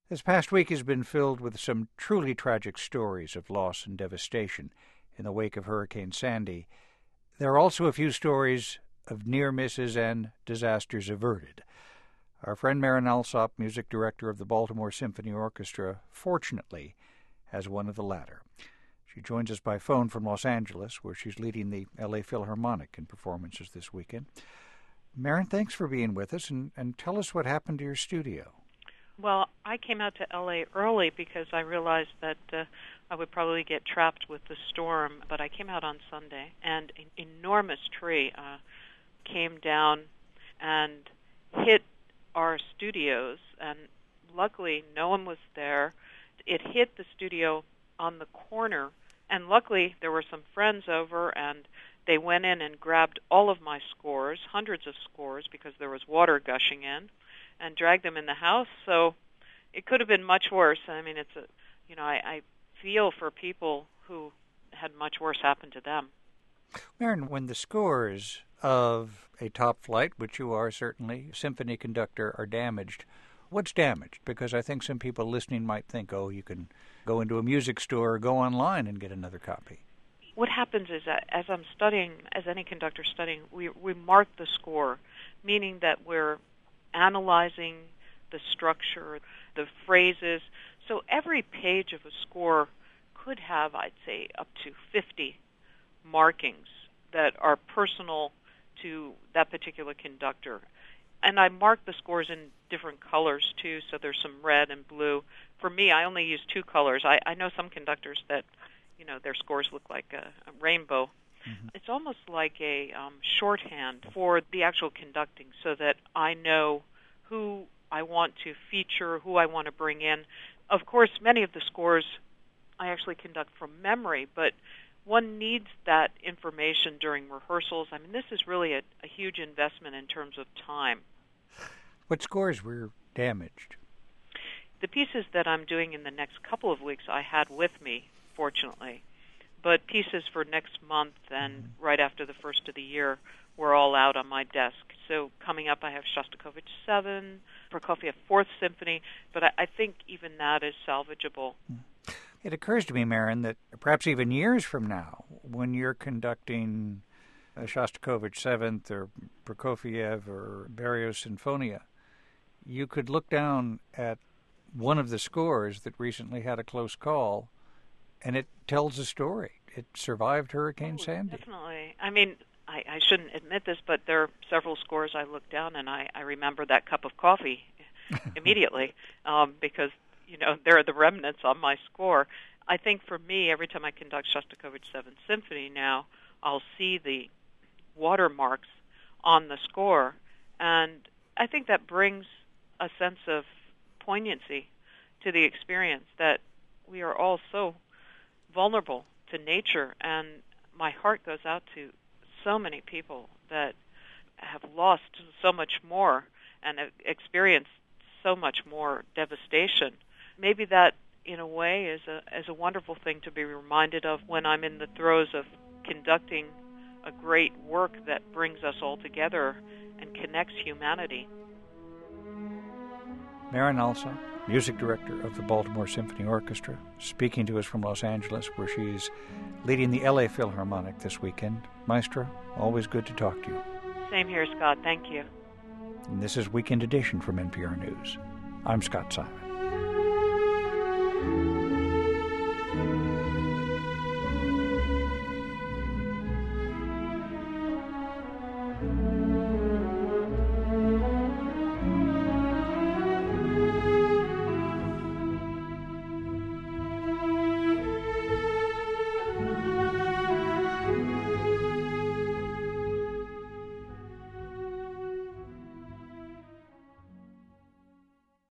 This past week has been filled with some truly tragic stories of loss and devastation in the wake of Hurricane Sandy. There are also a few stories of near misses and disasters averted. Our friend Marin Alsop, music director of the Baltimore Symphony Orchestra, fortunately has one of the latter. She joins us by phone from Los Angeles, where she's leading the L.A. Philharmonic in performances this weekend. Marin, thanks for being with us, and tell us what happened to your studio. Well, I came out to L.A. early because I realized that I would probably get trapped with the storm, but I came out on Sunday, and an enormous tree came down and hit our studios, and luckily no one was there. It hit the studio on the corner, and luckily there were some friends over, and they went in and grabbed all of my scores, hundreds of scores, because there was water gushing in, and dragged them in the house. So it could have been much worse. I mean, I feel for people who had much worse happen to them. Marin, when the scores of a top flight, which you are certainly, symphony conductor, are damaged, what's damaged? Because I think some people listening might think, oh, you can go into a music store or go online and get another copy. What happens is that as I'm studying, as any conductor studying, we mark the score, meaning that we're analyzing the structure, the phrases. So every page of a score could have, I'd say, up to 50 markings that are personal to that particular conductor. And I mark the scores in different colors, too, so there's some red and blue. For me, I only use two colors. I know some conductors that, their scores look like a rainbow. Mm-hmm. It's almost like a shorthand for the actual conducting, so that I know who I want to feature, who I want to bring in. Of course, many of the scores I actually conduct from memory, but one needs that information during rehearsals. I mean, this is really a huge investment in terms of time. What scores were damaged? The pieces that I'm doing in the next couple of weeks I had with me, fortunately. But pieces for next month and right after the first of the year were all out on my desk. So coming up I have Shostakovich 7, Prokofiev 4th Symphony, but I think even that is salvageable. It occurs to me, Marin, that perhaps even years from now, when you're conducting a Shostakovich 7th or Prokofiev or Berlioz Sinfonia, you could look down at one of the scores that recently had a close call, and it tells a story. It survived Hurricane Sandy. Definitely. I mean, I shouldn't admit this, but there are several scores I look down and I remember that cup of coffee immediately because, there are the remnants on my score. I think for me, every time I conduct Shostakovich 7th Symphony now, I'll see the watermarks on the score, and I think that brings a sense of poignancy to the experience, that we are all so vulnerable to nature, and my heart goes out to so many people that have lost so much more and have experienced so much more devastation. Maybe that, in a way, is a wonderful thing to be reminded of when I'm in the throes of conducting a great work that brings us all together and connects humanity. Marin Alsop, music director of the Baltimore Symphony Orchestra, speaking to us from Los Angeles, where she's leading the L.A. Philharmonic this weekend. Maestro, always good to talk to you. Same here, Scott. Thank you. And this is Weekend Edition from NPR News. I'm Scott Simon.